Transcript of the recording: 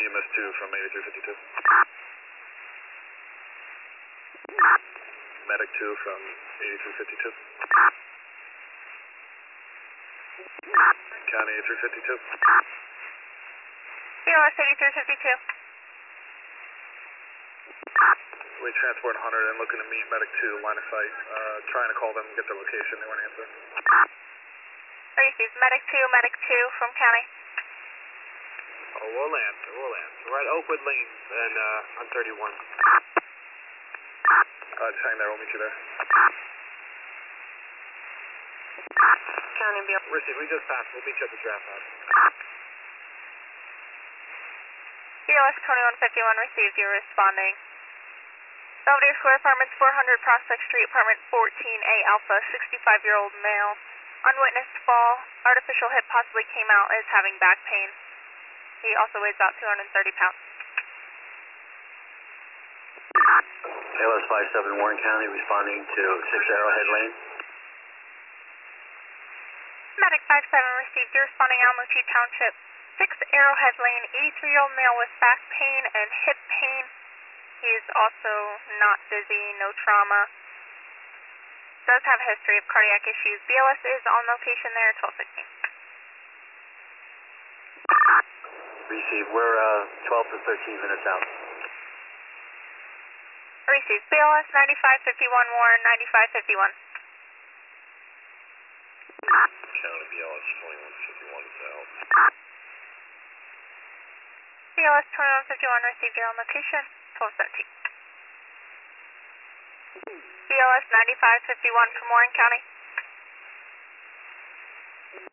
EMS 2 from 8352. Medic 2 from 8352. County 8352. BLS 8352. We transport 100 and looking to meet Medic 2, line of sight. Trying to call them, get their location, they won't answer. Received. Medic 2 from County. Oh, we'll land. We're at Oakwood Lanes and on 31. Just hang there, we'll meet you there. County BLS. Received, we just passed. We'll meet you at the draft house. BLS 2151 received. You're responding. Belvedere Square, Apartments 400, Prospect Street, Apartment 14A Alpha, 65-year-old male. Unwitnessed fall. Artificial hip possibly came out, is having back pain. He also weighs about 230 pounds. ALS 57 Warren County responding to 6 Arrowhead Lane. Medic 57 received. You're responding Almaty Township. 6 Arrowhead Lane, 83-year-old male with back pain and hip pain. He is also not dizzy, no trauma. Does have a history of cardiac issues. BLS is on location there, 1215. Received. We're 12 to 13 minutes out. Received. BLS 9551 Warren, 9551. County BLS 2151 is out. BLS 2151 received. You're on location, 1217. BLS 9551 from Warren County.